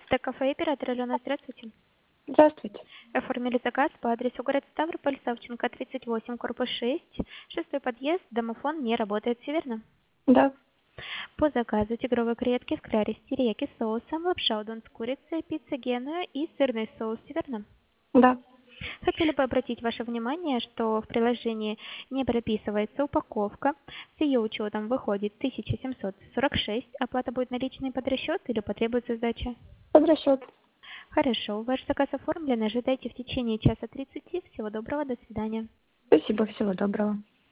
Кафе оператор Алена, здравствуйте. Здравствуйте. Оформили заказ по адресу город Ставрополь, Савченко, 38, корпус 6, шестой подъезд, домофон не работает, все верно? Да, По заказу тигровые креветки в кляре с терияки соусом, лапша удон с курицей, пицца генуя и сырный соус, все верно? да. Хотели бы обратить ваше внимание, что в приложении не прописывается упаковка. С ее учетом выходит 1746. Оплата будет наличной под расчет или потребуется сдача? Под расчет. Хорошо, ваш заказ оформлен. Ожидайте в течение часа 30. Всего доброго, до свидания. Спасибо, всего доброго.